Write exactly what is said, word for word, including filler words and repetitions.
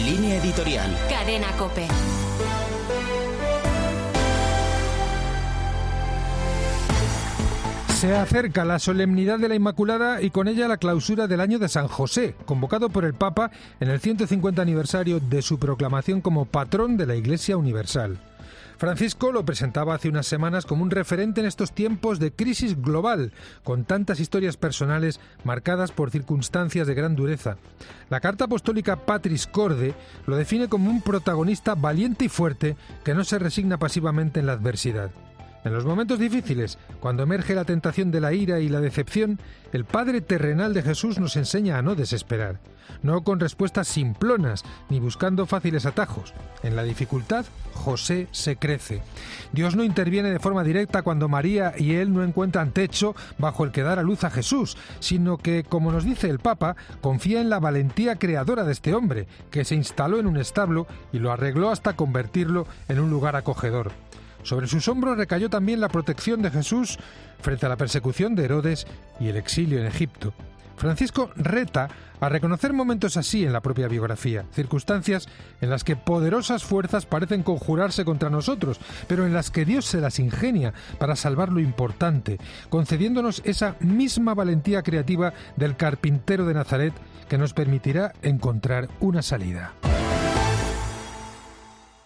Línea editorial. Cadena COPE. Se acerca la solemnidad de la Inmaculada y con ella la clausura del año de San José, convocado por el Papa en el ciento cincuenta aniversario de su proclamación como patrón de la Iglesia Universal. Francisco lo presentaba hace unas semanas como un referente en estos tiempos de crisis global, con tantas historias personales marcadas por circunstancias de gran dureza. La carta apostólica Patris Corde lo define como un protagonista valiente y fuerte que no se resigna pasivamente en la adversidad. En los momentos difíciles, cuando emerge la tentación de la ira y la decepción, el Padre terrenal de Jesús nos enseña a no desesperar, no con respuestas simplonas ni buscando fáciles atajos. En la dificultad, José se crece. Dios no interviene de forma directa cuando María y él no encuentran techo bajo el que dar a luz a Jesús, sino que, como nos dice el Papa, confía en la valentía creadora de este hombre, que se instaló en un establo y lo arregló hasta convertirlo en un lugar acogedor. Sobre sus hombros recayó también la protección de Jesús frente a la persecución de Herodes y el exilio en Egipto. Francisco reta a reconocer momentos así en la propia biografía, circunstancias en las que poderosas fuerzas parecen conjurarse contra nosotros, pero en las que Dios se las ingenia para salvar lo importante, concediéndonos esa misma valentía creativa del carpintero de Nazaret que nos permitirá encontrar una salida.